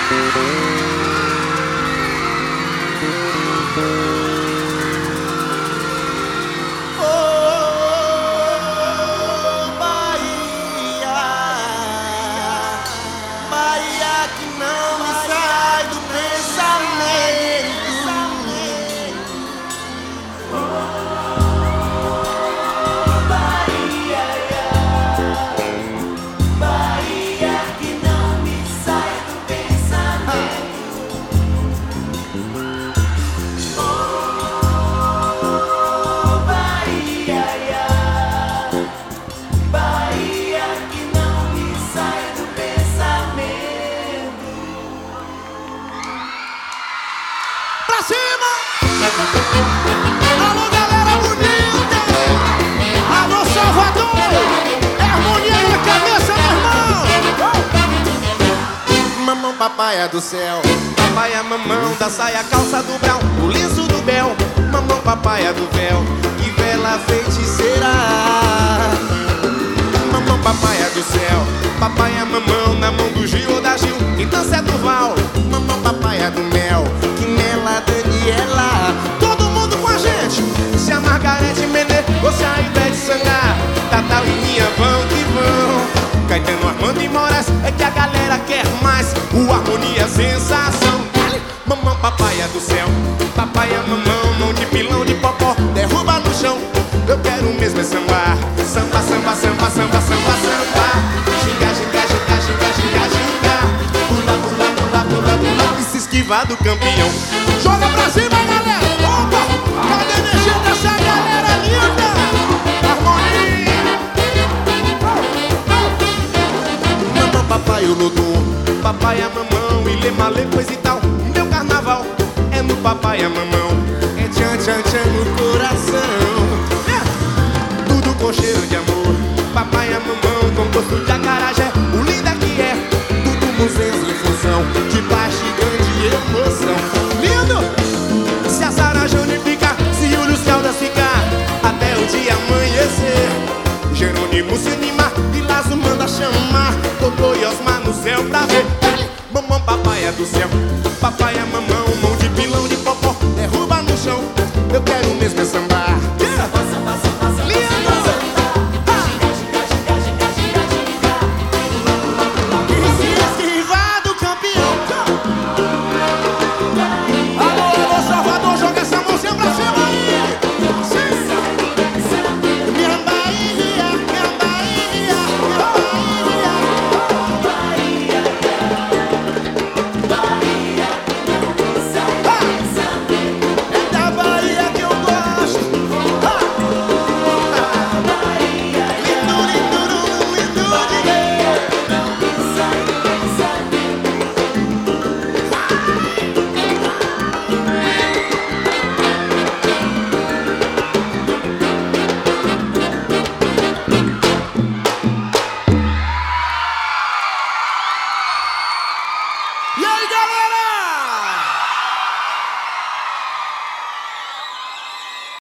Pra cima! Alô, galera bonita! Alô, Salvador! É harmonia na cabeça, meu irmão! Mamão, papaya do céu, papaya, mamão da saia, calça do brau, o liso do bel, mamão, papaya do véu, que vela feiticeira. Mamão, papaya do céu, papaya, mamão na mão do Gil ou da Gil, que dança é Durval, mamão, papaya do mel, que nela Daniela. Todo mundo com a gente, se a Margarete Menê ou se a Ivete Sangá, Tatal e Minha vão que vão. Caetano, Armando e Moraes, é que a galera quer mais. O harmonia é sensação. Mamão, papaya do céu, papaya, mamão, mão de pilão de popó, derruba no chão. Eu quero mesmo é sambar. Samba, samba, samba, samba, samba, samba. Ginga, ginga, ginga, ginga, ginga, ginga. Pula, pula, pula, pula, pula. E se esquivar do campeão. Joga pra cima, galera! Opa! Cadê a energia dessa galera linda? Harmonia! Mamão, papai, o Lodum, papaya, mamão, ilê, malê, coisa e tal. Meu carnaval é no papaya, mamão, é tchan, tchan, tchan no coração. Tudo com cheiro de amor, papaya, mamão, com gosto de acarajé. O lindo é que é, tudo muzenzo em função de paz gigante e emoção. Lindo! Se a Saranja unificar, se Júlio Caldas ficar, até o dia amanhecer. Jerônimo se animar, Vilazo manda chamar, Totô e Osmar no céu pra ver. Mamão, papaya do céu, papaya, mamão, mão de pilão de popó, derruba no chão. Eu quero mesmo é sambar. Samba, samba, samba, samba, lindo! E se esquivar do campeão. Alô, alô, Salvador, joga essa mãozinha pra cima aí! Minha Bahia, minha Bahia, minha Bahia. É da Bahia que eu gosto. Lindo, lindo, lindo, E aí, galera?